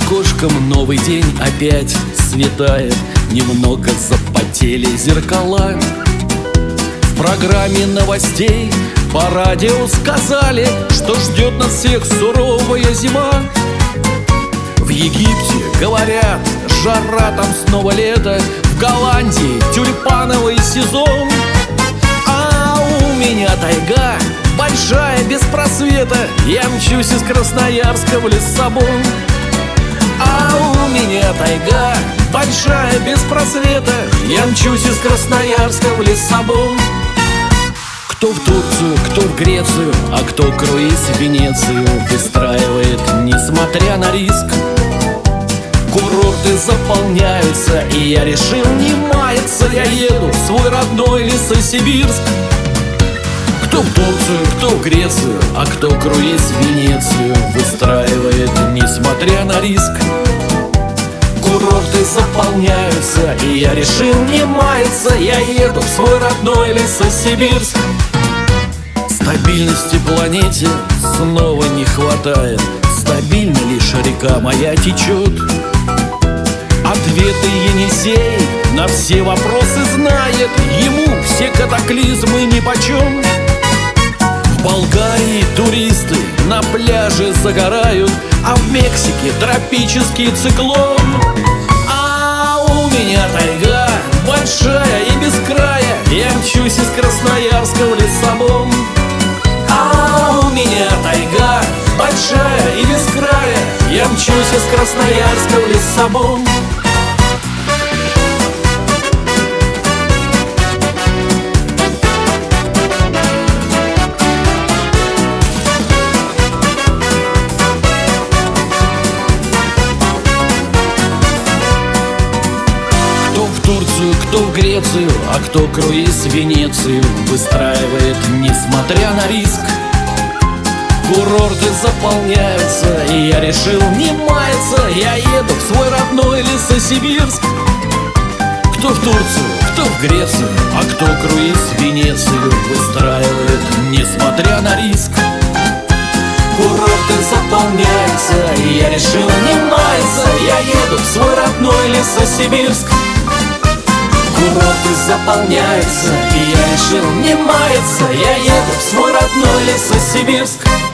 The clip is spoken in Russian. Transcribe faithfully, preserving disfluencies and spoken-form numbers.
окошком новый день опять светает. Немного запотели зеркала. В программе новостей по радио сказали, что ждет нас всех суровая зима. В Египте, говорят, жара, там снова лето. В Голландии тюльпановый сезон. А у меня тайга большая, без просвета. Я мчусь из Красноярска в Лиссабон. А у меня тайга большая, без просвета. Я мчусь из Красноярска в Лиссабон. Кто в Турцию, кто в Грецию, а кто круиз в Венецию выстраивает, несмотря на риск. Курорты заполняются, и я решил не маяться. Я еду в свой родной Лесосибирск. Кто в Турцию, кто в Грецию, а кто круиз в Венецию выстраивает, несмотря на риск. Курорты заполняются, и я решил не маяться. Я еду в свой родной Лесосибирск. Стабильности планете снова не хватает. Стабильно лишь река моя течет. Ответы Енисей на все вопросы знает. Ему все катаклизмы нипочем. В Болгарии туристы на пляже загорают, а в Мексике тропический циклон. А у меня тайга большая и без края. Я мчусь из Красноярска в Лиссабон. А у меня тайга большая и без края. Я мчусь из Красноярска в Лиссабон. Кто в Турцию, кто в Грецию, а кто круиз в Венецию выстраивает, несмотря на риск. Курорты заполняются, и я решил не маяться. Я еду в свой родной Лесосибирск. Кто в Турцию, кто в Грецию, а кто круиз в Венецию выстраивает, несмотря на риск. Курорты заполняются, и я решил не маяться. Я еду в свой родной Лесосибирск. Курорты заполняются, и я решил не маяться. Я еду в свой родной Лесосибирск.